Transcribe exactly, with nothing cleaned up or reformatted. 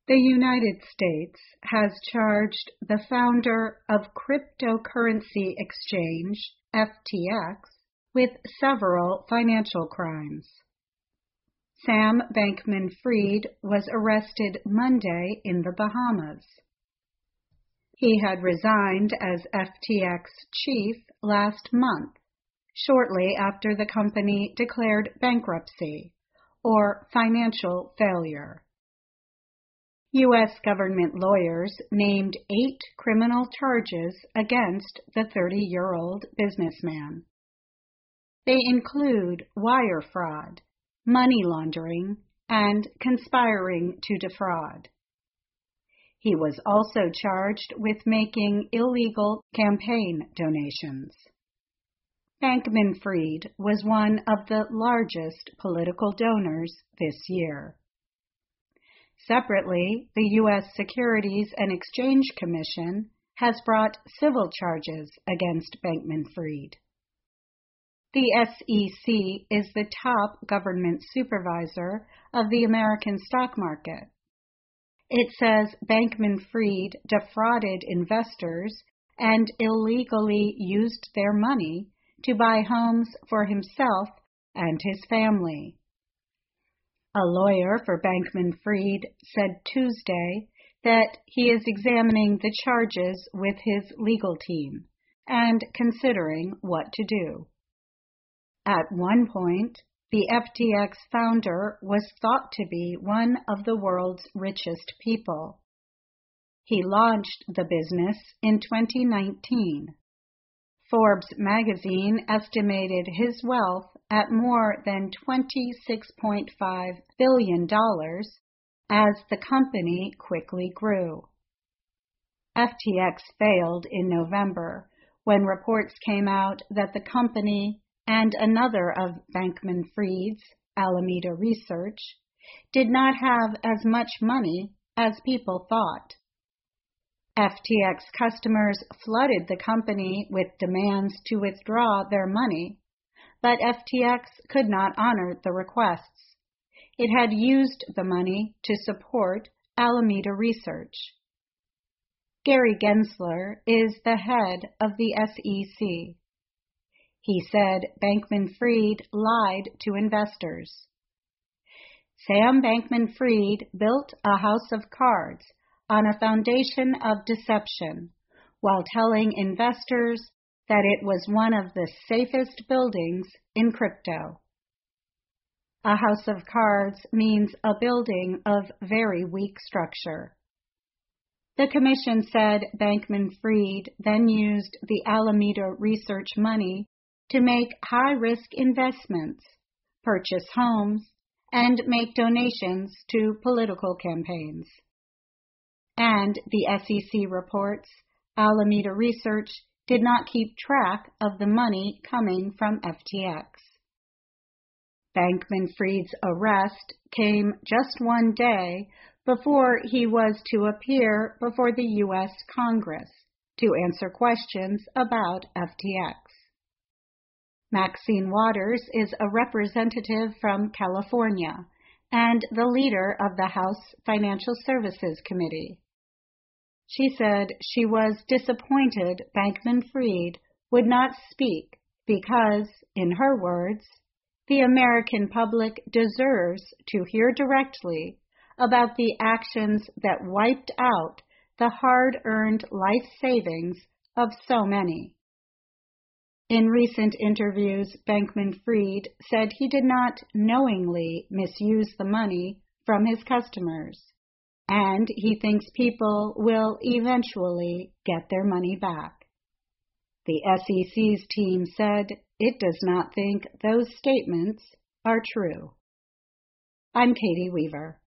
The United States has charged the founder of cryptocurrency exchange F T X with several financial crimes. Sam Bankman-Fried was arrested Monday in the Bahamas. He had resigned as F T X chief last month, shortly after the company declared bankruptcy, or financial failure. U S government lawyers named eight criminal charges against the thirty-year-old businessman. They include wire fraud, money laundering, and conspiring to defraud. He was also charged with making illegal campaign donations. Bankman-Fried was one of the largest political donors this year. Separately, the U S Securities and Exchange Commission has brought civil charges against Bankman-Fried. The S E C is the top government supervisor of the American stock market. It says Bankman-Fried defrauded investors and illegally used their money to buy homes for himself and his family. A lawyer for Bankman-Fried said Tuesday that he is examining the charges with his legal team and considering what to do. At one point, the F T X founder was thought to be one of the world's richest people. He launched the business in twenty nineteen. Forbes magazine estimated his wealth at more than twenty-six point five billion dollars as the company quickly grew. F T X failed in November when reports came out that the company and another of Bankman-Fried's, Alameda Research, did not have as much money as people thought. F T X customers flooded the company with demands to withdraw their money, but F T X could not honor the requests. It had used the money to support Alameda Research. Gary Gensler is the head of the S E C. He said Bankman-Fried lied to investors. Sam Bankman-Fried built a house of cards on a foundation of deception while telling investors that it was one of the safest buildings in crypto. A house of cards means a building of very weak structure. The commission said Bankman-Fried then used the Alameda Research money to make high-risk investments, purchase homes, and make donations to political campaigns. And the S E C reports Alameda Research did not keep track of the money coming from F T X. Bankman-Fried's arrest came just one day before he was to appear before the U S Congress to answer questions about F T X. Maxine Waters is a representative from California and the leader of the House Financial Services Committee. She said she was disappointed Bankman-Fried would not speak because, in her words, the American public deserves to hear directly about the actions that wiped out the hard-earned life savings of so many. In recent interviews, Bankman-Fried said he did not knowingly misuse the money from his customers, and he thinks people will eventually get their money back. The S E C's team said it does not think those statements are true. I'm Katie Weaver.